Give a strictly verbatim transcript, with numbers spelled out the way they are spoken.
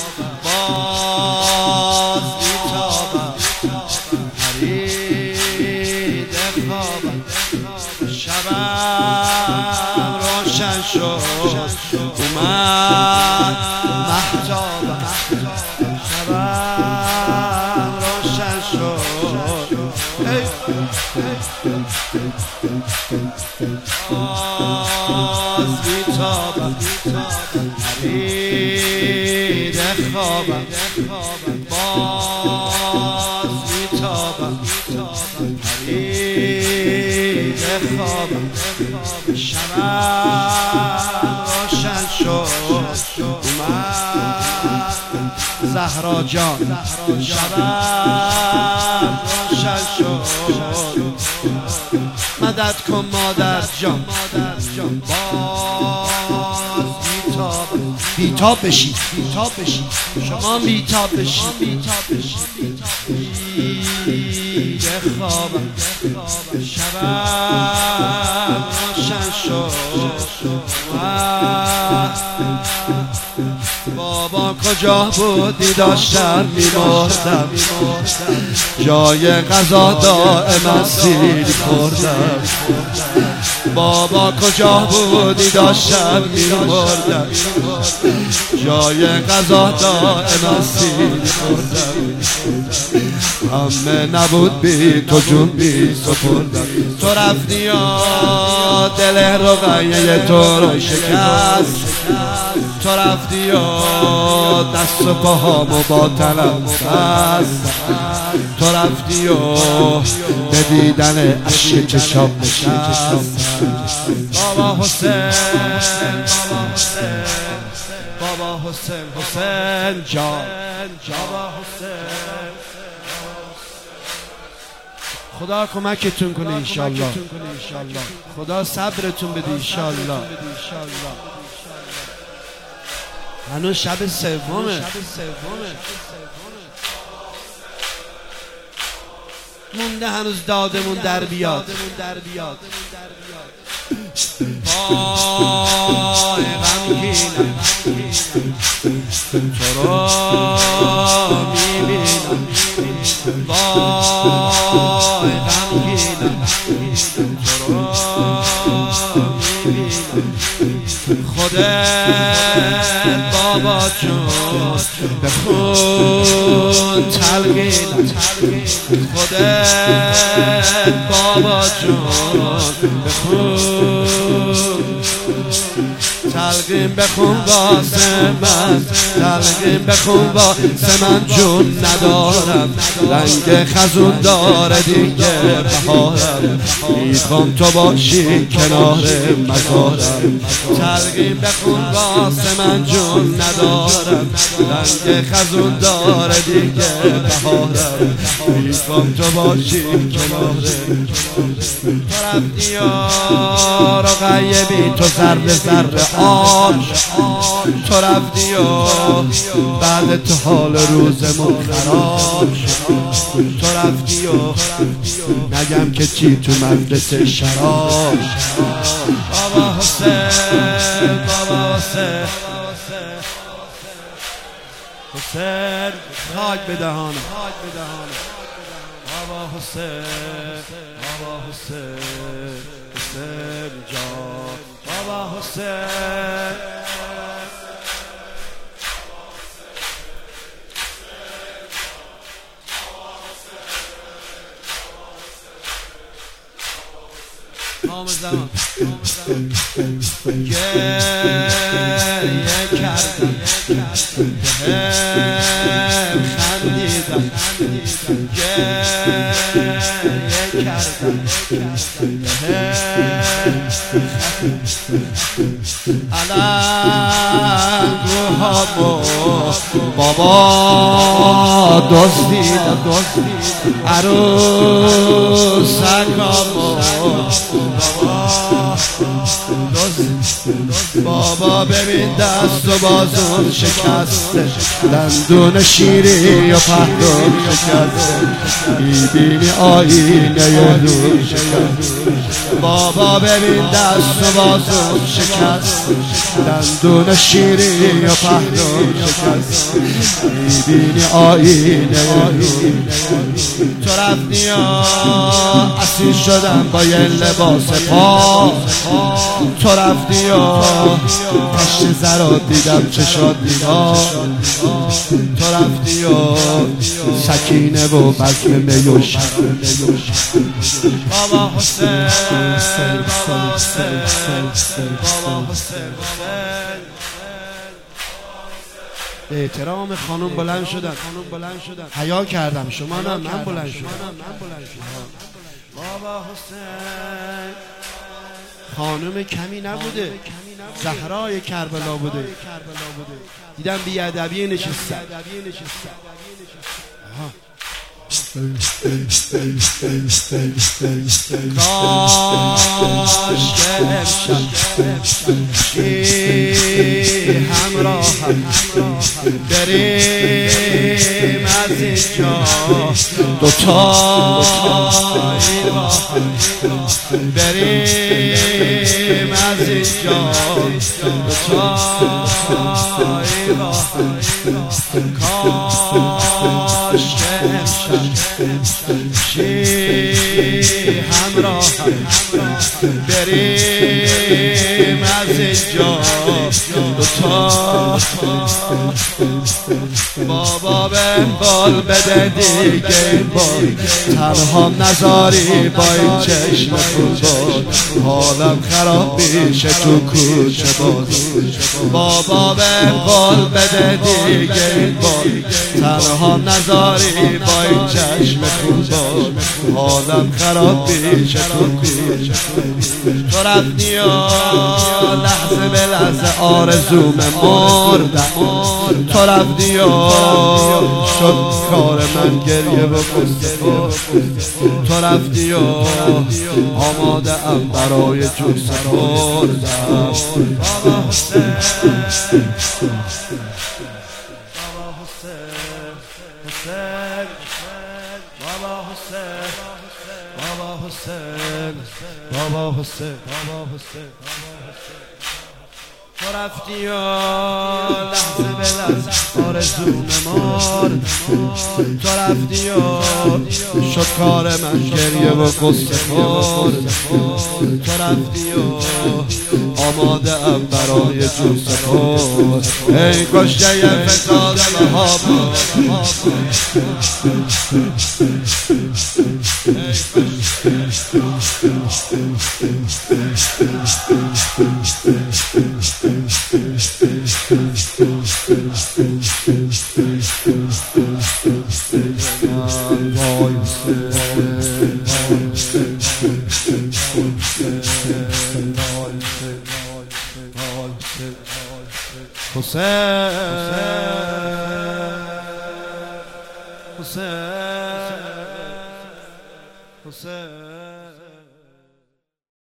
باز بیتابم پرید خوابم شبم روشن شد اومد مهتابم شبم روشن شد باز بیتابم پرید خوابم باز بیتابم پرید خوابم شبم روشن شد اومد زهرا جان شبم روشن شد مدد کن مادر جان باز بیتاب بیتاب بشید بیتاب بشید شما بیتاب بشید پرید خوابم شبم روشن شد بابا کجا بودی داشتم میمردم جای غذا دائما سیر خوردم بابا کجا بودی داشتم میمردم جای غذا دائما سیر خوردم همه نبود بی تو جون بی سپردم تو رفتی یا دل رقیه تو رو شکست تو رفتی یا دست و پاهامو با تنم بست تو رفتی و به دیدن عشق چشام نشست بابا حسین بابا حسین بابا حسین حسین جان بابا حسین خدا کمکتون کنه انشالله خدا صبرتون بده انشالله هنوز شب سومه مونده هنوز دادمون در بیاد پای غمگینم تو رو میبینم وای غمگینم تو رو میبینم خودت بابا جون به خون تلقینم خودت بابا جون به خون تلقین بخون واسه من تلقین بخون واسه من جون ندارم رنگ خزون داره دیگه بهارم میخوام تو باشی کنار مزارم تلقین بخون واسه من جون ندارم رنگ خزون داره دیگه بهارم میخوام تو باشی کنار تو رفتی یا رقیه بی تو ذره ذره آب تو رفتی و بعد تو حال روزمون خراب تو رفتی و نگم که چی تو مدرسه شراب بابا حسین بابا حسین حسین خاک به دهانم بابا حسین بابا حسین حسین جان بابا حسین نام زمان گریه کردم بهم خندیدم گریه کردم بهم الان روحامو بابا دزدیدم عروسکامو بابا بابا ببین دست و بازون شکسته، دندون شیری و پهلون شکسته، میبینی آینه روی شکسته. بابا ببین دست و بازون شکسته، دندون شیری و پهلون شکسته، میبینی آینه روی. تو رفتی یا اسیر شدم با یه لباس پا، تو رفتی یا پشت زرات دیدم چشات دیدم، تو رفتی یا سکینه و بزم می و شراب. بابا حسین، بابا حسین، بابا حسین. به احترام خانم بلند شدن، خانم بلند شدن، حیا کردم، شما نه، من بلند شدم. بابا حسین خانم کمی نبوده، زهرای کربلا بوده. دیدم بیادبی نشسته. کاش که امشب همراه بریم از اینجا دوتایی با هم، بریم از اینجا دوتایی با هم. کاش که امشب شی همراه بریم از اینجا دوتا. بابا به بال بده دیگه این بار، تنها نذاری با این چشم فوتبال، حالم خراب میشه تو کوچه باز. بابا به بال بده دیگه این بار، تنها نذاری با این چشم فوتبال، حالم خراب میشه تو کوچه. تو رفتی و لحظه به لحظه آرزوم مردم، تو رفتی و شد کار من گریه و قصه. تو رفتی و آماده ام برای جوز خوردم. بابا حسین، بابا حسین، حسین، بابا حسین، بابا حسین، بابا حسین، بابا حسین. تو رفتی و لحظه به لحظه آرزوم مرد، تو رفتی و شد کار من گریه و قصه خورد. تو رفتی و آماده ام برای جوز خورد. ای کشته یه فتاد مهاب، حسین، حسین، حسین.